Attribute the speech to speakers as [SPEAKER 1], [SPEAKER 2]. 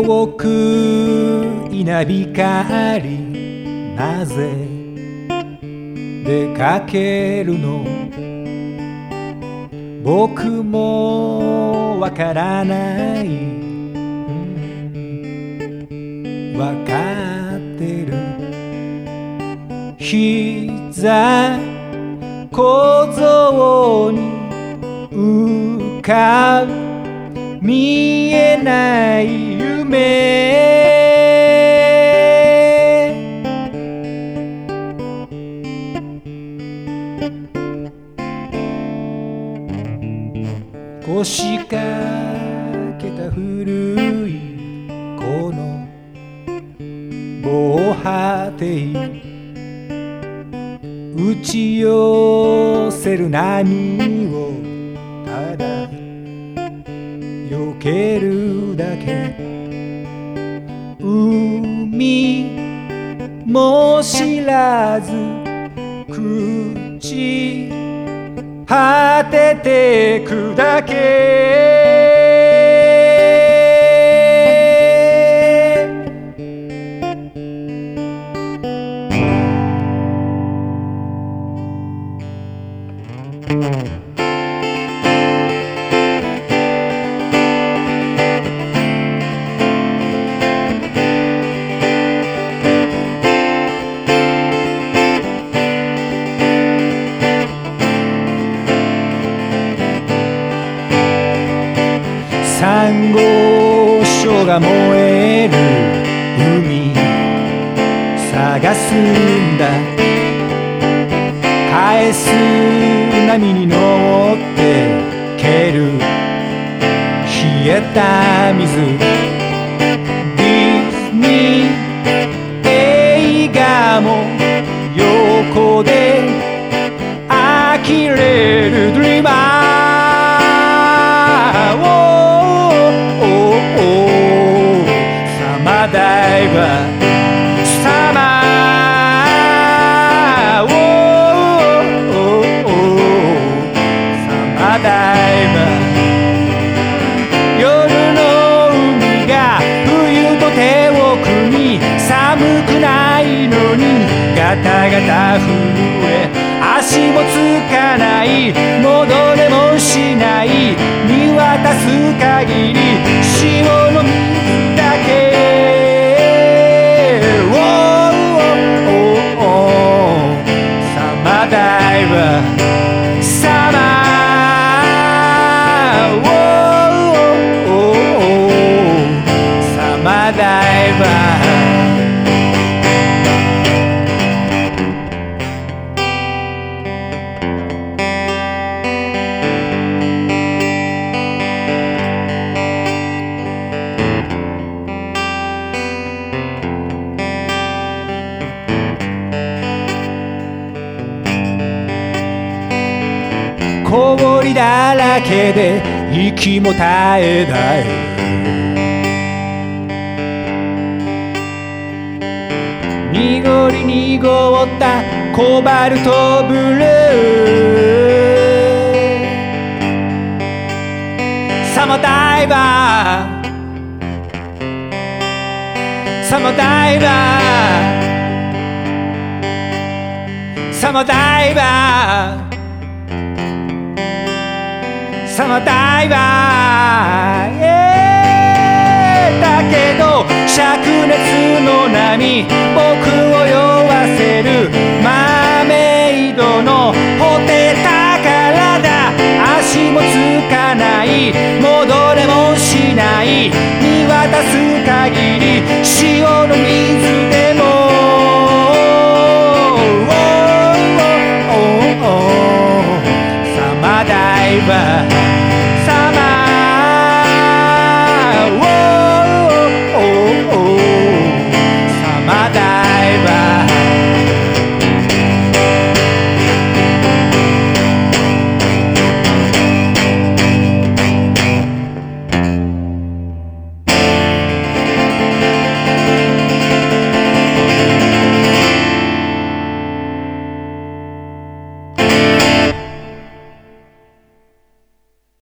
[SPEAKER 1] 遠く稲光なぜ出かけるの僕もわからないわかってる膝小僧に浮かぶ見えない夢腰掛けた古いこの防波堤打ち寄せる波をただ避けるだけ海も知らず朽果ててくだけサンゴ礁が燃える海探すんだ返す波に乗って蹴る冷えた水ディズニー映画も横で呆れるドリーマーダイバーサマーサマーダイバー夜の海が冬と手を組み寒くないのにガタガタ震え足もつかない戻れもしない見渡す限り潮の水だけダイバーサマーサマーダイバー氷だらけで息も絶え絶え濁り濁ったコバルトブルーサマーダイバーサマーダイバーサマーダイバーサマーダイバー、だけど灼熱の波僕を酔わせるマーメイドのほてた体足もつかない戻れもしない見渡す限り潮の